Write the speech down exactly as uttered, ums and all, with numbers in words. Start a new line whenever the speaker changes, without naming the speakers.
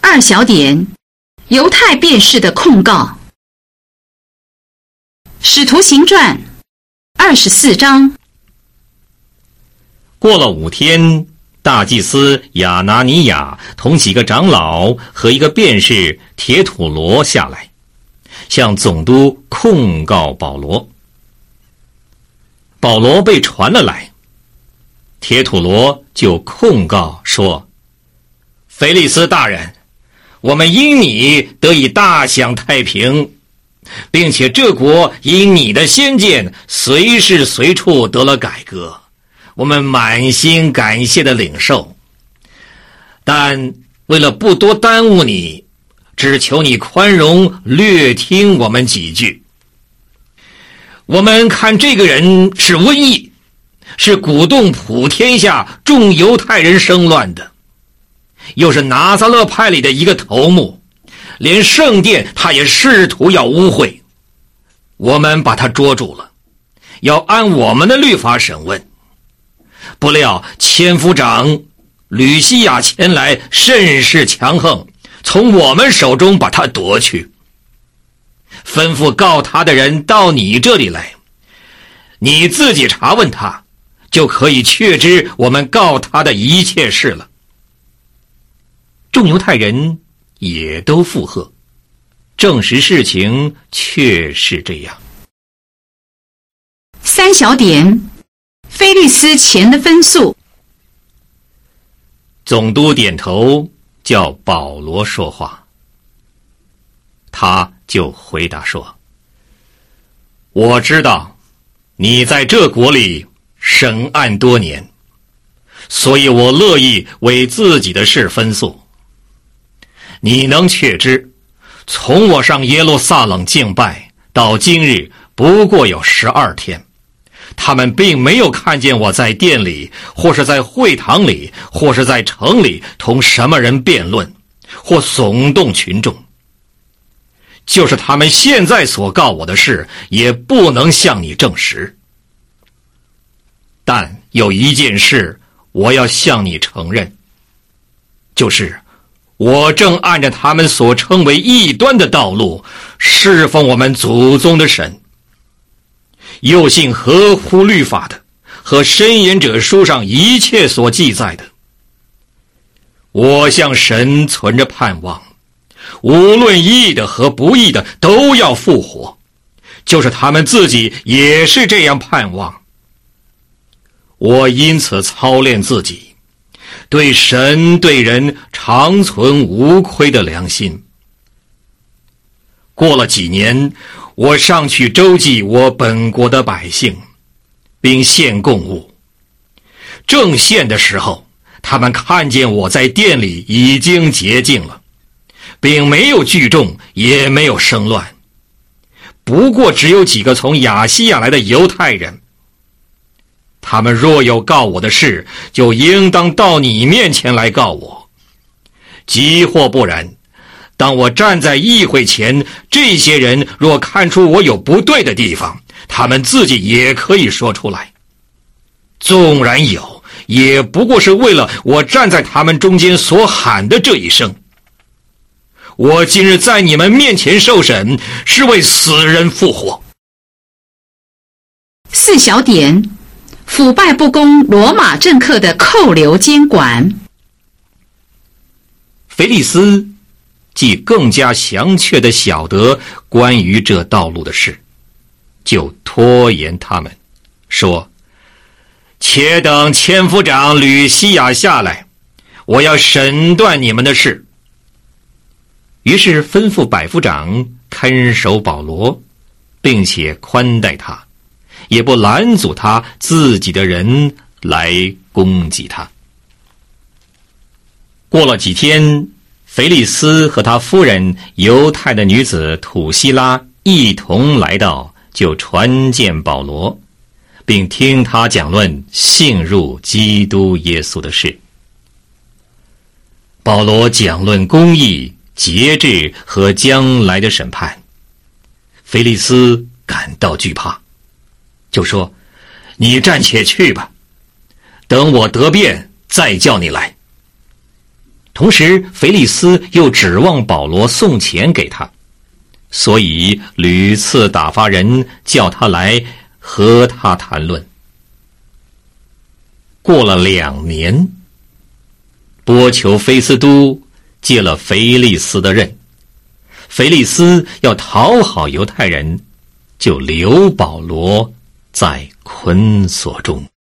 二小点，犹太辩士的控告。使徒行传二十四章。
过了五天，大祭司亚拿尼亚同几个长老和一个辩士铁土罗下来，向总督控告保罗。保罗被传了来，铁土罗就控告说：腓力斯大人，我们因你得以大享太平，并且这国因你的先见随时随处得了改革，我们满心感谢的领受。但为了不多耽误你，只求你宽容略听我们几句。我们看这个人是瘟疫，是鼓动普天下众犹太人生乱的，又是拿撒勒派里的一个头目，连圣殿他也试图要污秽。我们把他捉住了，要按我们的律法审问。不料千夫长吕西亚前来，甚是强横，从我们手中把他夺去，吩咐告他的人到你这里来，你自己查问他，就可以确知我们告他的一切事了。众犹太人也都附和，证实事情确是这样。
三小点，菲利斯钱的分数。
总督点头，叫保罗说话。他就回答说：我知道你在这国里审案多年，所以我乐意为自己的事分诉。你能确知，从我上耶路撒冷敬拜到今日不过有十二天，他们并没有看见我在殿里，或是在会堂里，或是在城里同什么人辩论，或耸动群众。就是他们现在所告我的事，也不能向你证实。但有一件事我要向你承认，就是我正按着他们所称为异端的道路侍奉我们祖宗的神，又信合乎律法的和申言者书上一切所记载的。我向神存着盼望，无论义的和不义的都要复活，就是他们自己也是这样盼望。我因此操练自己，对神对人常存无亏的良心。过了几年，我上去周济我本国的百姓，并献供物。正献的时候，他们看见我在殿里已经洁净了，并没有聚众，也没有生乱。不过只有几个从亚细亚来的犹太人，他们若有告我的事，就应当到你面前来告我。即或不然，当我站在议会前，这些人若看出我有不对的地方，他们自己也可以说出来。纵然有，也不过是为了我站在他们中间所喊的这一声。我今日在你们面前受审，是为死人复活。
四小点，腐败不公罗马政客的扣留监管。
腓力斯既更加详确地晓得关于这道路的事，就拖延他们，说：且等千夫长吕西亚下来，我要审断你们的事。于是吩咐百夫长看守保罗，并且宽待他，也不拦阻他自己的人来攻击他。过了几天，腓力斯和他夫人犹太的女子土希拉一同来到，就传见保罗，并听他讲论信入基督耶稣的事。保罗讲论公义、节制和将来的审判，腓力斯感到惧怕，就说：你暂且去吧，等我得便再叫你来。 同时腓力斯又指望保罗送钱给他，所以屡次打发人叫他来和他谈论。过了两年，波求菲斯都接了腓力斯的任，腓力斯要讨好犹太人，就留保罗在捆锁中。